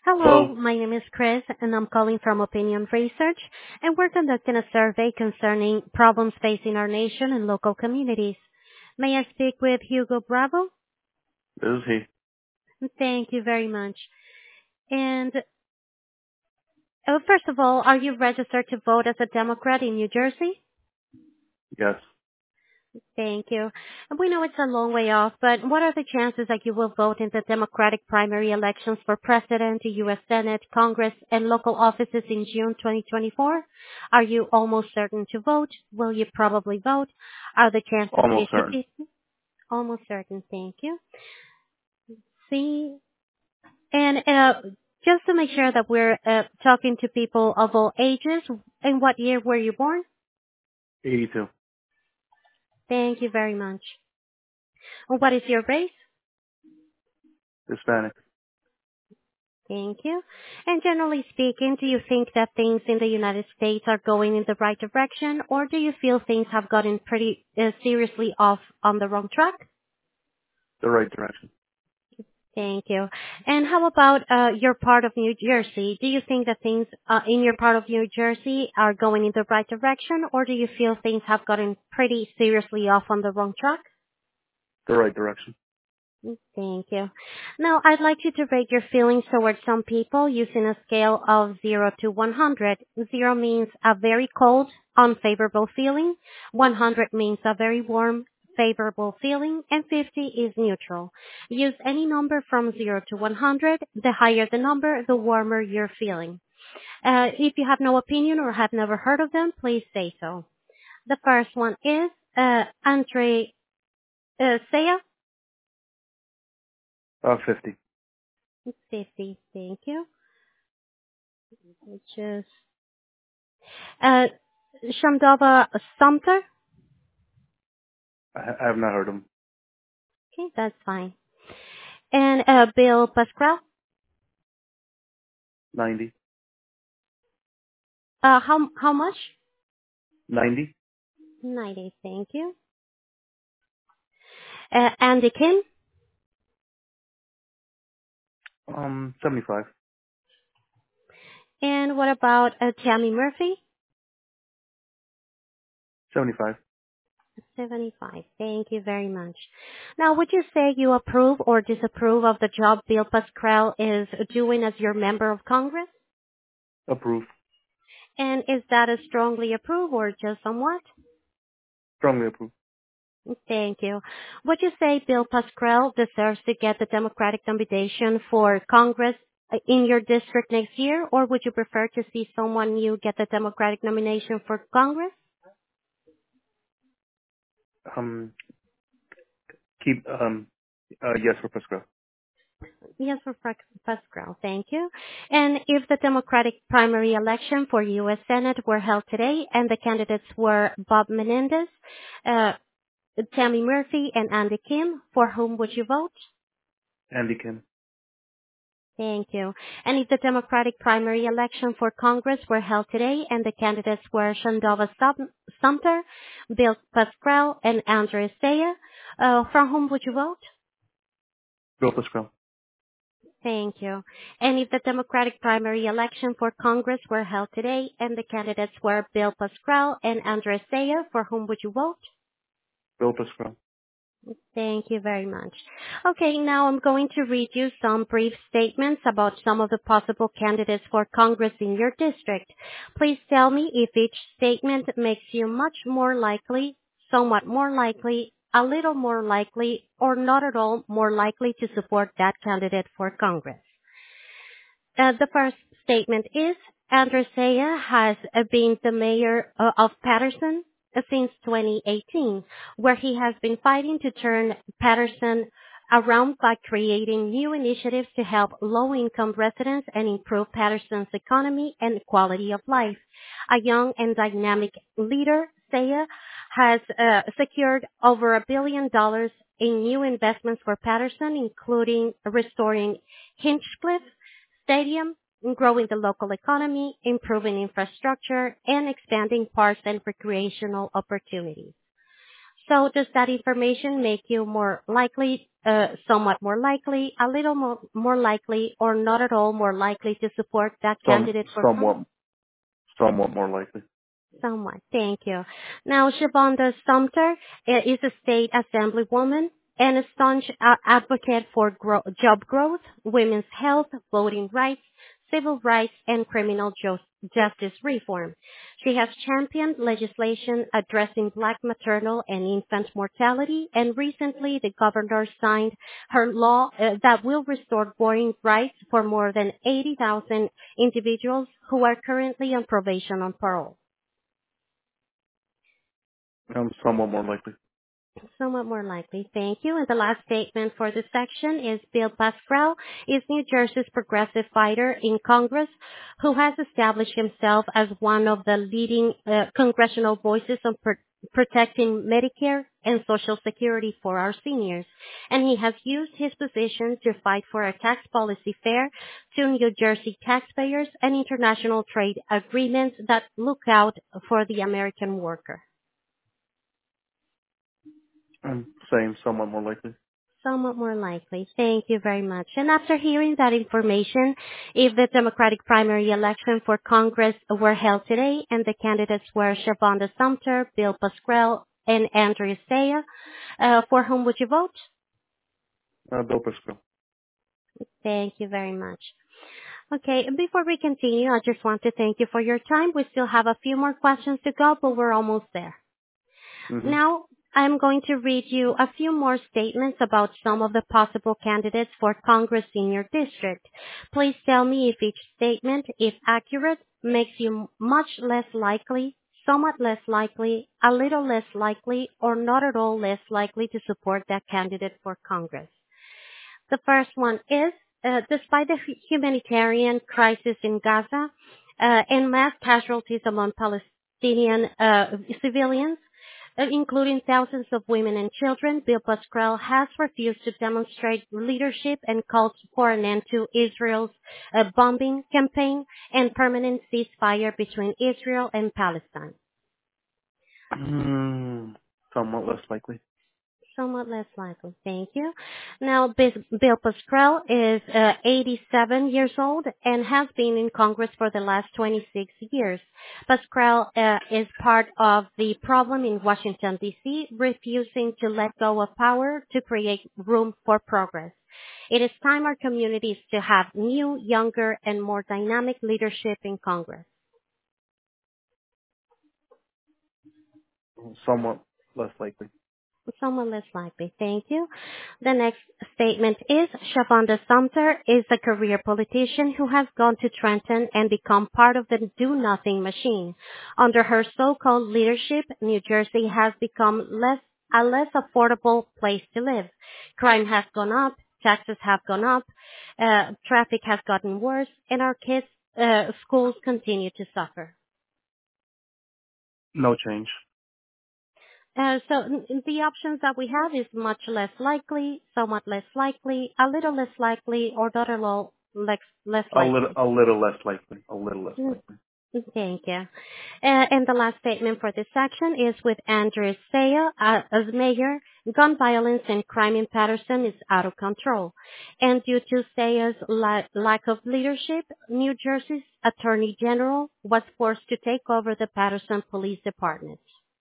Hello, Hello. my name is Chris, and I'm calling from Opinion Research, and we're conducting a survey concerning problems facing our nation and local communities. May I speak with Hugo Bravo? This is he. Thank you very much. And first of all, are you registered to vote as a Democrat in New Jersey? Yes. Thank you. We know it's a long way off, but what are the chances that you will vote in the Democratic primary elections for President, the U.S. Senate, Congress, and local offices in June 2024? Are you almost certain to vote? Will you probably vote? Are the chances Almost certain. 50-50? Almost certain. Thank you. See, and just to make sure that we're talking to people of all ages, in what year were you born? 82. Thank you very much. What is your race? Hispanic. Thank you. And generally speaking, do you think that things in the United States are going in the right direction, or do you feel things have gotten pretty seriously off on the wrong track? The right direction. Thank you. And how about your part of New Jersey? Do you think that things in your part of New Jersey are going in the right direction, or do you feel things have gotten pretty seriously off on the wrong track? The right direction. Thank you. Now, I'd like you to rate your feelings towards some people using a scale of 0 to 100. 0 means a very cold, unfavorable feeling. 100 means a very warm, favorable feeling. And 50 is neutral. Use any number from 0 to 100. The higher the number, the warmer you're feeling. If you have no opinion or have never heard of them, please say so. The first one is Andre Saya. 50. 50. Thank you. Which is uh, Shamdova Sumter. I have not heard him. Okay, that's fine. And Bill Pascrell. 90. How much? 90. 90. Thank you. Andy Kim. 75. And what about Tammy Murphy? 75. 75. Thank you very much. Now, would you say you approve or disapprove of the job Bill Pascrell is doing as your member of Congress? Approve. And is that a strongly approve or just somewhat? Strongly approve. Thank you. Would you say Bill Pascrell deserves to get the Democratic nomination for Congress in your district next year, or would you prefer to see someone new get the Democratic nomination for Congress? Um, keep, yes for Pascal. Yes, for Pascrell. Thank you. And if the Democratic primary election for U.S. Senate were held today and the candidates were Bob Menendez, uh, Tammy Murphy, and Andy Kim, for whom would you vote? Andy Kim. Thank you. And if the Democratic primary election for Congress were held today and the candidates were Shandova Sumter, Bill Pascrell, and Andrew Saya, for whom would you vote? Bill Pascal. Thank you. And if the Democratic primary election for Congress were held today and the candidates were Bill Pascrell and Andrew Saya, for whom would you vote? Bill Pascal. Thank you very much. Okay, now I'm going to read you some brief statements about some of the possible candidates for Congress in your district. Please tell me if each statement makes you much more likely, somewhat more likely, a little more likely, or not at all more likely to support that candidate for Congress. The first statement is Andrew Saya has been the mayor of Patterson since 2018, where he has been fighting to turn Patterson around by creating new initiatives to help low-income residents and improve Patterson's economy and quality of life. A young and dynamic leader, Saya has secured over $1 billion in new investments for Patterson, including restoring Hinchcliffe Stadium, growing the local economy, improving infrastructure, and expanding parks and recreational opportunities. So does that information make you more likely, somewhat more likely, a little more likely, or not at all more likely to support that candidate for Congress? Somewhat more likely. Somewhat. Thank you. Now, Shavonda Sumter is a state assemblywoman and a staunch advocate for job growth, women's health, voting rights, civil rights, and criminal justice reform. She has championed legislation addressing Black maternal and infant mortality, and recently the governor signed her law that will restore voting rights for more than 80,000 individuals who are currently on probation on parole. Somewhat more likely. Somewhat more likely. Thank you. And the last statement for this section is Bill Pascrell is New Jersey's progressive fighter in Congress who has established himself as one of the leading congressional voices on protecting Medicare and Social Security for our seniors. And he has used his position to fight for a tax policy fair to New Jersey taxpayers and international trade agreements that look out for the American worker. Same, somewhat more likely. Somewhat more likely. Thank you very much. And after hearing that information, if the Democratic primary election for Congress were held today and the candidates were Shavonda Sumter, Bill Pascrell, and Andrew Saya, for whom would you vote? Bill Pascrell. Thank you very much. Okay, and before we continue, I just want to thank you for your time. We still have a few more questions to go, but we're almost there. Mm-hmm. Now, I'm going to read you a few more statements about some of the possible candidates for Congress in your district. Please tell me if each statement, if accurate, makes you much less likely, somewhat less likely, a little less likely, or not at all less likely to support that candidate for Congress. The first one is, despite the humanitarian crisis in Gaza and mass casualties among Palestinian civilians, including thousands of women and children, Bill Pascrell has refused to demonstrate leadership and called for an end to Israel's bombing campaign and permanent ceasefire between Israel and Palestine. Somewhat less likely. Somewhat less likely. Thank you. Now, Bill Pascrell is 87 years old and has been in Congress for the last 26 years. Pascrell is part of the problem in Washington, D.C., refusing to let go of power to create room for progress. It is time our communities to have new, younger, and more dynamic leadership in Congress. Somewhat less likely. Somewhat less likely. Thank you. The next statement is Shavonda Sumter is a career politician who has gone to Trenton and become part of the do-nothing machine. Under her so-called leadership, New Jersey has become a less affordable place to live. Crime has gone up, taxes have gone up, traffic has gotten worse, and our kids' schools continue to suffer. No change. So the options that we have is much less likely, somewhat less likely, a little less likely, or not at all less likely. A little less likely. A little less likely. Thank you. And the last statement for this section is with Andrew Saya as mayor. Gun violence and crime in Patterson is out of control. And due to Saya's lack of leadership, New Jersey's Attorney General was forced to take over the Patterson Police Department.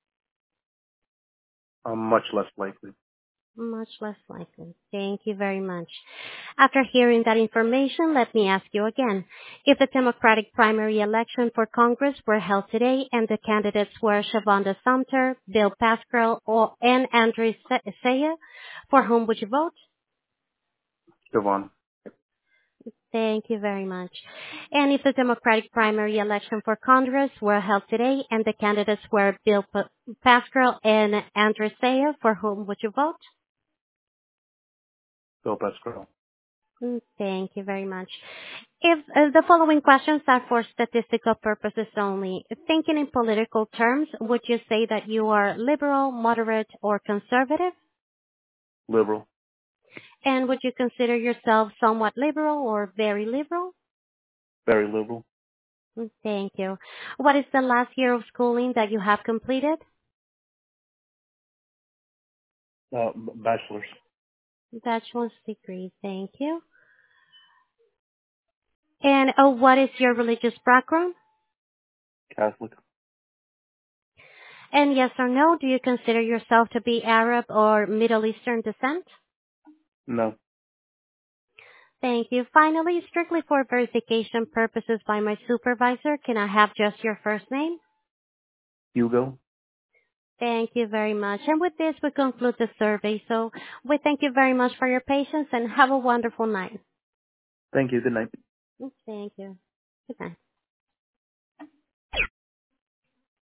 Much less likely. Much less likely. Thank you very much. After hearing that information, let me ask you again. If the Democratic primary election for Congress were held today and the candidates were Shavonda Sumter, Bill Pascrell, and Andrew Saya, for whom would you vote? Shavonda. Thank you very much. And if the Democratic primary election for Congress were held today and the candidates were Bill Pascrell and Andrew Saya, for whom would you vote? Bill Pascrell. Thank you very much. If the following questions are for statistical purposes only, thinking in political terms, would you say that you are liberal, moderate, or conservative? Liberal. And would you consider yourself somewhat liberal or very liberal? Very liberal. Thank you. What is the last year of schooling that you have completed? Bachelor's. Bachelor's degree. Thank you. And what is your religious background? Catholic. And yes or no, do you consider yourself to be Arab or Middle Eastern descent? No. Thank you. Finally, strictly for verification purposes by my supervisor, can I have just your first name? Hugo. Thank you very much. And with this, we conclude the survey. So we thank you very much for your patience and have a wonderful night. Thank you. Good night. Thank you. Good night.